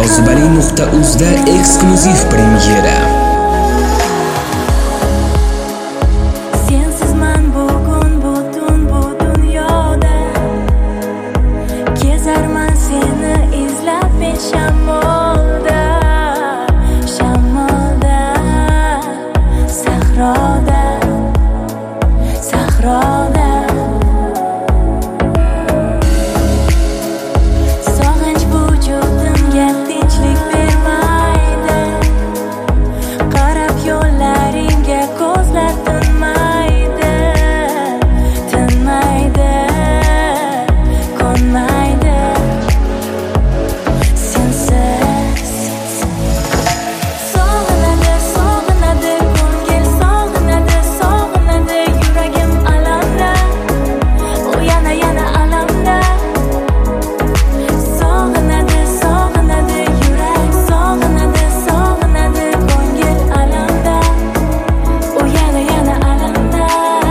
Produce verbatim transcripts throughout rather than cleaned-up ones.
jozibali nuqta uz da eksklyuziv premyera. Sensizman bugun butun bu dunyoda, kezarman seni izlab men shamolda, shamolda, sahroda, sahroda. Sog'inch vujudimga tinchlik bermaydi, qarab yo'llaringga ko'zlar tinmaydi, tinmaydi, qo'nmaydi sensiz. Sog'inadi, sog'inadi ko'ngil, sog'inadi, sog'inadi yuragim alamda, u yana yana alamda. Sog'inadi, sog'inadi yurak, sog'inadi, sog'inadi ko'ngil alamda, u yana yana alamda.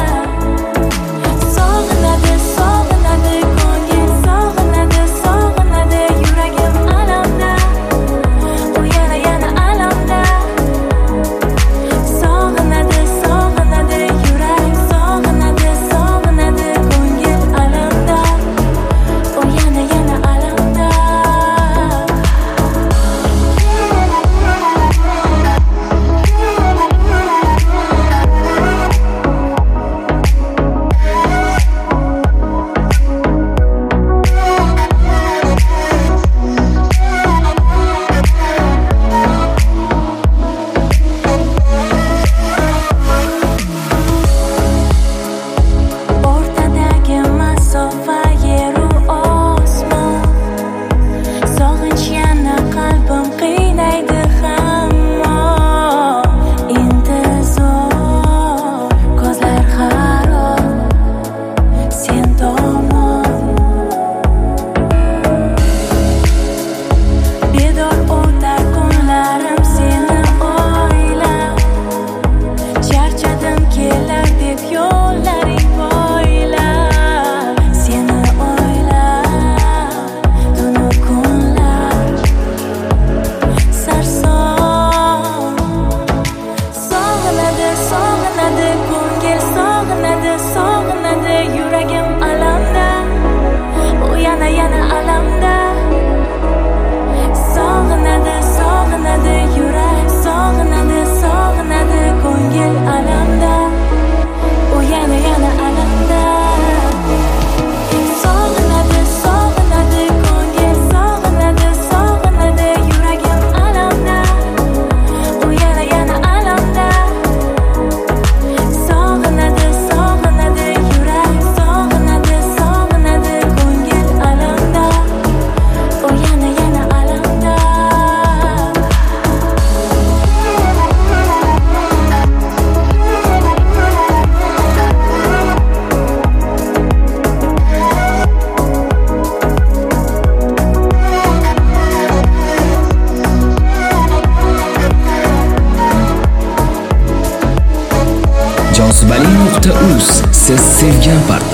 Sog'inadi, sog'inadi ko'ngil, sog'inadi, sog'inadi yuragim alamda, u yana yana alamda. Sog'inadi, sog'inadi yurak, sog'inadi, sog'inadi ko'ngil alamda, u yana yana alamda. O'rtadagi masofa yeru osmon, sog'inch yana qalbim qiynaydi hamon. Intizor ko'zlar xarob sen tomon, bedor o'tar kunlarim seni o'ylab, charchadim kelar deb yo'llaring bo'ylab, seni o'ylab tunu kunlar sarson. Sog'inadi, sog'inadi ko'ngil, sog'inadi, sog'inadi yuragim alamda, u yana yana alamda. Sog'inadi, sog'inadi yurak, sog'inadi, sog'inadi ko'ngil alamda, u yana yana alamda. Sog'inadi, sog'inadi ko'ngil, sog'inadi, sog'inadi yuragim alamda, u yana yana alamda. Sog'inadi, sog'inadi yurak, sog'inadi, sog'inadi ko'ngil alamda, u yana yana alamda. jozibali nuqta uz siz sevgan part